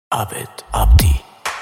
عابد عبدی.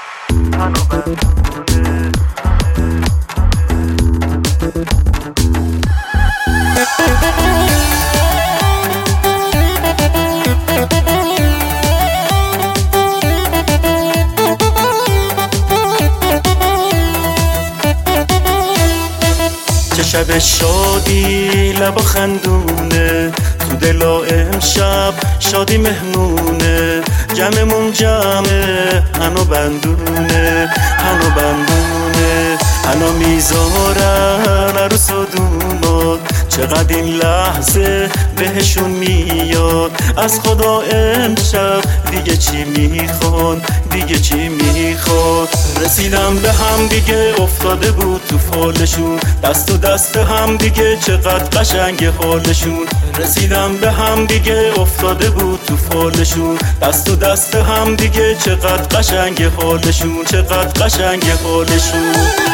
چه شب شادی لب خندونه، تو دلا امشب شادی مهمونه. جمعمون جمعه هنو بندونه، هنو بندونه، هنو میذارن عروس و داماد. چقدر این لحظه بهشون میاد، از خدا امشب دیگه چی میخوان، دیگه چی میخواد. رسیدم به هم دیگه افتاده بود تو فالشون، دست و دست هم دیگه چقدر قشنگ حالشون. رسیدم به هم دیگه افتاده بود تو فالشون، دست و دست هم دیگه چقدر قشنگ حالشون، چقدر قشنگ حالشون.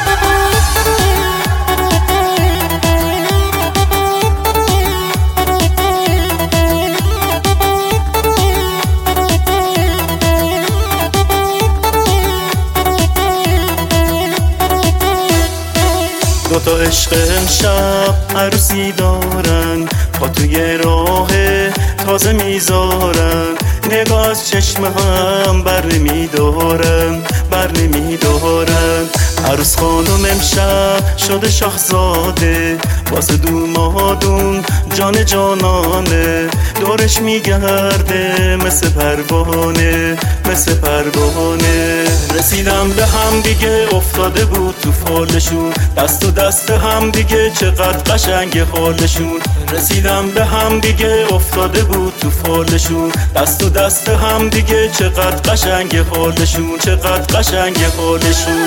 دوتا عشق امشب عروسی دارن، پا توی راه تازه میذارن. نگاه از چشم هم بر نمیدارن، بر نمیدارن. عروس خانم امشب شده شاهزاده، واسه دومادون جان جانانه. دورش میگرده مثل پروانه، مثل پروانه. رسیدم به هم دیگه افتاده بود تو فالشون، دست و دست هم دیگه چقدر قشنگ حالشون. رسیدم به هم دیگه افتاده بود تو فالشون، دست و دست هم دیگه چقدر قشنگ حالشون، چقدر قشنگ حالشون.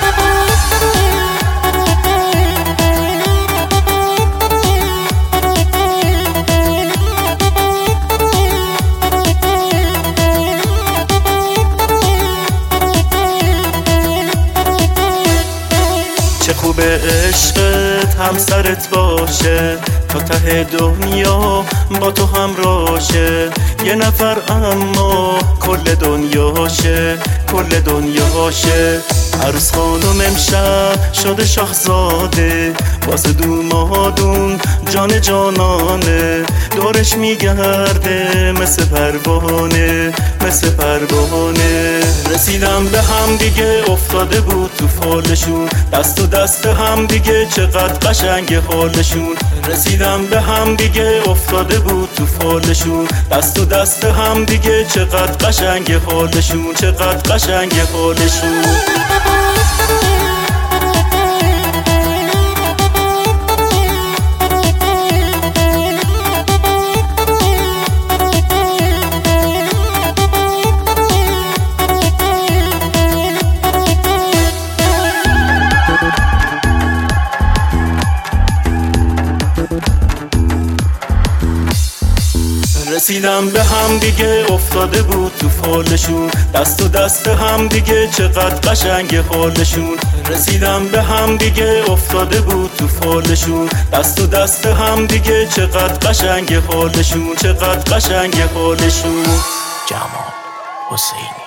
چه خوبه عشقت همسرت باشه، تا ته دنیا با تو همراشه. یه نفر اما کل دنیاشه، کل دنیاشه. عروس خانم امشب شده شاهزاده، واسه دومادون جان جانانه. دورش میگرده مثل پروانه، مثل پروانه. رسیدم به هم دیگه افتاده بود تو فالشون، دست و دست هم دیگه چقدر قشنگ حالشون. رسیدم به هم دیگه افتاده بود تو فالشون، دست و دست هم دیگه چقدر قشنگ حالشون، چقدر قشنگ حالشون. رسیدم به هم دیگه افتاده بود تو فالشون، دست و دست هم دیگه چقدر قشنگ حالشون. رسیدم به هم دیگه افتاده بود تو فالشون، دست و دست هم دیگه چقدر قشنگ حالشون، چقدر قشنگ حالشون. جمال حسینی.